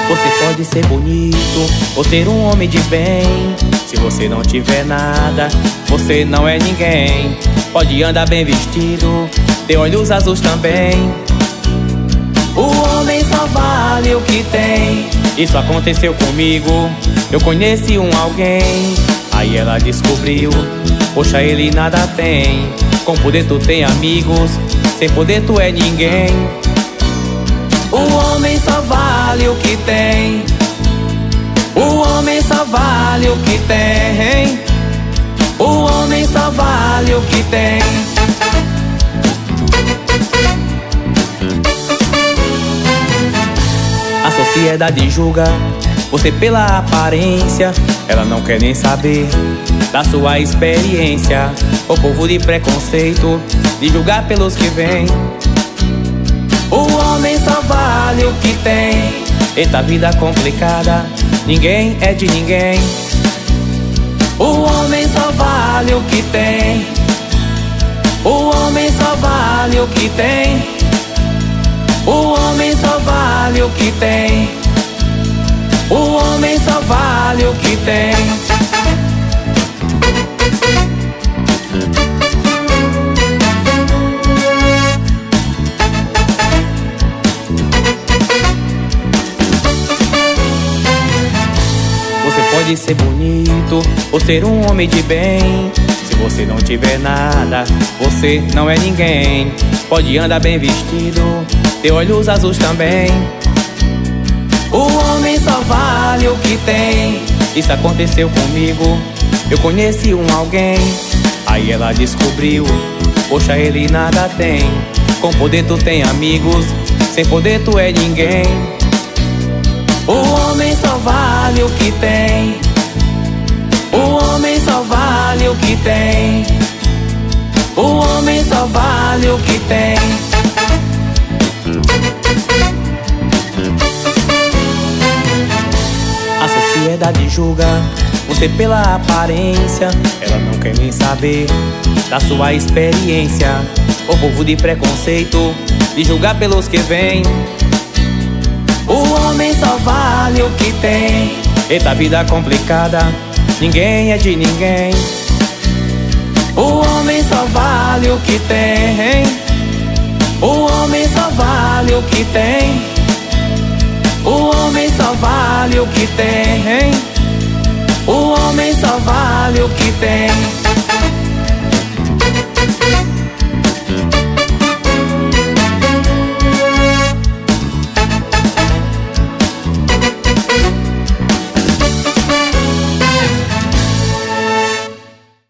Você pode ser bonito ou ser um homem de bem. Se você não tiver nada, você não é ninguém. Pode andar bem vestido, ter olhos azuis também. O homem só vale o que tem. Isso aconteceu comigo. Eu conheci alguém, aí ela descobriu, poxa, ele nada tem. Com poder tu tem amigos, sem poder tu é ninguém. O homem só vale o que tem. O homem só vale o que tem. O homem só vale o que tem. A sociedade julga você pela aparência. Ela não quer nem saber da sua experiência. O povo de preconceito, de julgar pelos que vêm. O homem só vale o que tem. Eita vida complicada, ninguém é de ninguém. O homem só vale o que tem. O homem só vale o que tem. O homem só vale o que tem. O homem só vale o que tem. Você pode ser bonito ou ser um homem de bem. Se você não tiver nada, você não é ninguém. Pode andar bem vestido, ter olhos azuis também. O homem só vale o que tem. Isso aconteceu comigo. Eu conheci alguém, aí ela descobriu, poxa, ele nada tem. Com poder tu tem amigos, sem poder tu é ninguém. O homem só vale o que tem. O homem só vale o que tem. O homem só vale o que tem. A sociedade julga você pela aparência. Ela não quer nem saber da sua experiência. O povo de preconceito, de julgar pelos que vêm. O homem só vale o que tem. Eita vida complicada, ninguém é de ninguém. O homem só vale o que tem. O homem só vale o que tem. O homem só vale o que tem. O homem só vale o que tem.